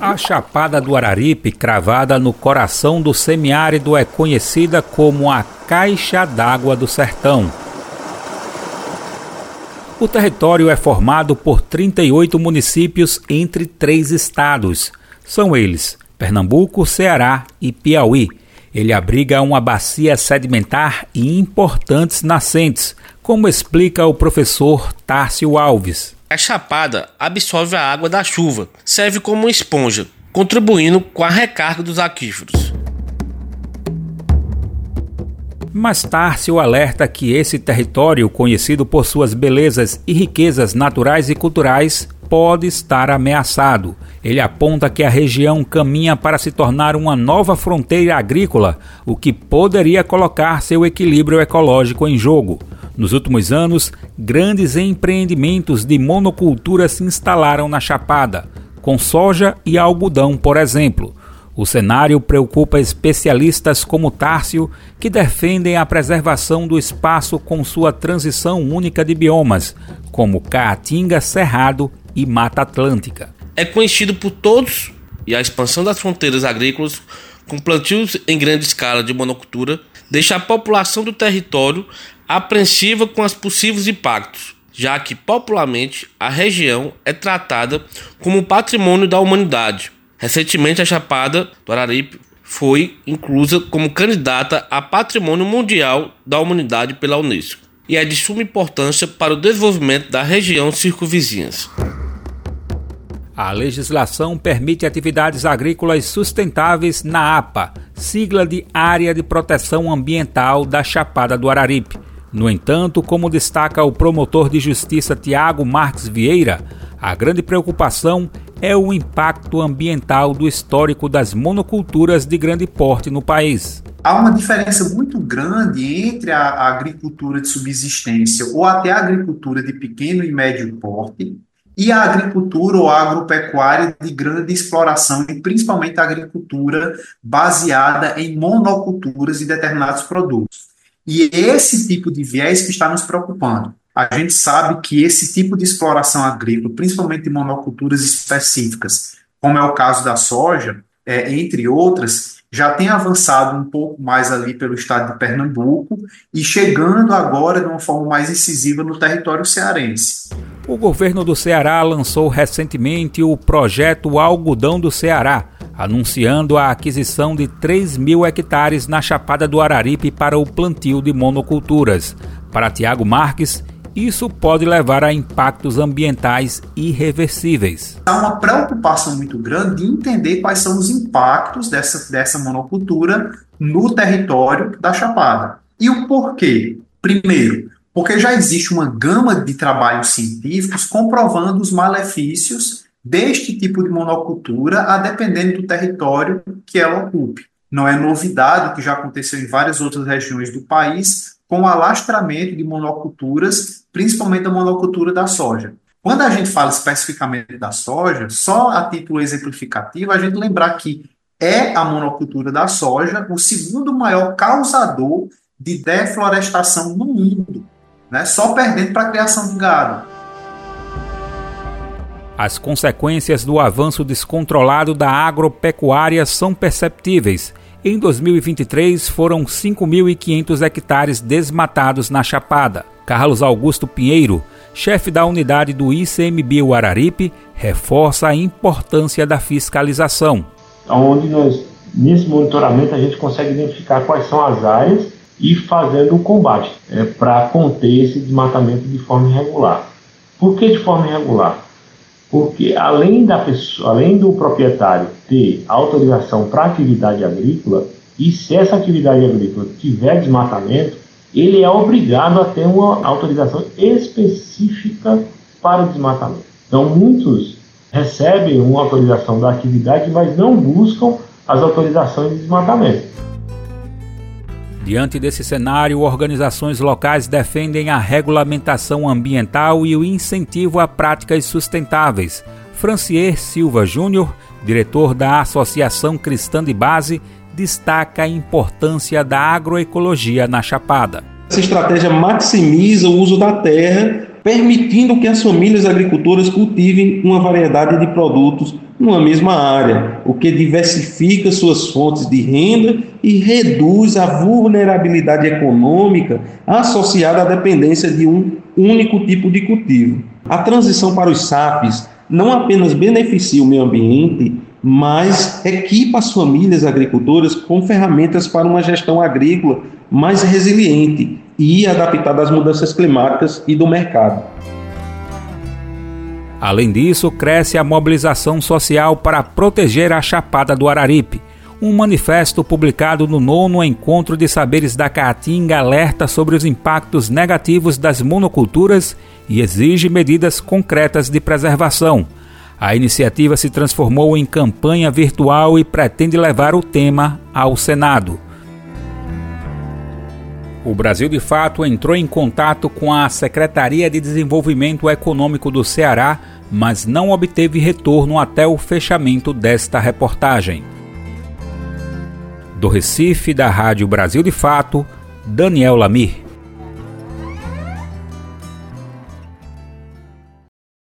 A Chapada do Araripe, cravada no coração do semiárido, é conhecida como a Caixa d'Água do Sertão. O território é formado por 38 municípios entre 3 estados. São eles Pernambuco, Ceará e Piauí. Ele abriga uma bacia sedimentar e importantes nascentes, como explica o professor Tárcio Alves. A chapada absorve a água da chuva, serve como uma esponja, contribuindo com a recarga dos aquíferos. Mas Tárcio alerta que esse território, conhecido por suas belezas e riquezas naturais e culturais, pode estar ameaçado. Ele aponta que a região caminha para se tornar uma nova fronteira agrícola, o que poderia colocar seu equilíbrio ecológico em jogo. Nos últimos anos, grandes empreendimentos de monocultura se instalaram na Chapada, com soja e algodão, por exemplo. O cenário preocupa especialistas como Tárcio, que defendem a preservação do espaço com sua transição única de biomas, como Caatinga, Cerrado e Mata Atlântica. É conhecido por todos e a expansão das fronteiras agrícolas com plantios em grande escala de monocultura deixa a população do território apreensiva com os possíveis impactos, já que popularmente a região é tratada como patrimônio da humanidade. Recentemente a Chapada do Araripe foi inclusa como candidata a Patrimônio Mundial da Humanidade pela Unesco e é de suma importância para o desenvolvimento da região circunvizinhas. A legislação permite atividades agrícolas sustentáveis na APA, sigla de Área de Proteção Ambiental da Chapada do Araripe. No entanto, como destaca o promotor de justiça Tiago Marques Vieira, a grande preocupação é o impacto ambiental do histórico das monoculturas de grande porte no país. Há uma diferença muito grande entre a agricultura de subsistência ou até a agricultura de pequeno e médio porte e a agricultura ou agropecuária de grande exploração e principalmente a agricultura baseada em monoculturas e determinados produtos. E esse tipo de viés que está nos preocupando. A gente sabe que esse tipo de exploração agrícola, principalmente de monoculturas específicas, como é o caso da soja, entre outras, já tem avançado um pouco mais ali pelo estado de Pernambuco e chegando agora de uma forma mais incisiva no território cearense. O governo do Ceará lançou recentemente o projeto Algodão do Ceará, anunciando a aquisição de 3.000 hectares na Chapada do Araripe para o plantio de monoculturas. Para Tiago Marques, isso pode levar a impactos ambientais irreversíveis. Há uma preocupação muito grande de entender quais são os impactos dessa monocultura no território da Chapada. E o porquê? Primeiro, porque já existe uma gama de trabalhos científicos comprovando os malefícios deste tipo de monocultura, a dependendo do território que ela ocupe. Não é novidade o que já aconteceu em várias outras regiões do país, com o alastramento de monoculturas, principalmente a monocultura da soja. Quando a gente fala especificamente da soja, só a título exemplificativo, a gente lembrar que é a monocultura da soja o segundo maior causador de deflorestação no mundo, né? Só perdendo para a criação de gado. As consequências do avanço descontrolado da agropecuária são perceptíveis. Em 2023, foram 5.500 hectares desmatados na Chapada. Carlos Augusto Pinheiro, chefe da unidade do ICMBio Araripe, reforça a importância da fiscalização. Onde nesse monitoramento, a gente consegue identificar quais são as áreas e fazendo o combate para conter esse desmatamento de forma irregular. Por que de forma irregular? Porque além do proprietário ter autorização para atividade agrícola, e se essa atividade agrícola tiver desmatamento, ele é obrigado a ter uma autorização específica para o desmatamento. Então muitos recebem uma autorização da atividade, mas não buscam as autorizações de desmatamento. Diante desse cenário, organizações locais defendem a regulamentação ambiental e o incentivo a práticas sustentáveis. Francier Silva Júnior, diretor da Associação Cristã de Base, destaca a importância da agroecologia na Chapada. Essa estratégia maximiza o uso da terra permitindo que as famílias agricultoras cultivem uma variedade de produtos numa mesma área, o que diversifica suas fontes de renda e reduz a vulnerabilidade econômica associada à dependência de um único tipo de cultivo. A transição para os SAPs não apenas beneficia o meio ambiente, mas equipa as famílias agricultoras com ferramentas para uma gestão agrícola mais resiliente e adaptada às mudanças climáticas e do mercado. Além disso, cresce a mobilização social para proteger a Chapada do Araripe. Um manifesto publicado no 9º Encontro de Saberes da Caatinga alerta sobre os impactos negativos das monoculturas e exige medidas concretas de preservação. A iniciativa se transformou em campanha virtual e pretende levar o tema ao Senado. O Brasil de Fato entrou em contato com a Secretaria de Desenvolvimento Econômico do Ceará, mas não obteve retorno até o fechamento desta reportagem. Do Recife, da Rádio Brasil de Fato, Daniel Lamir.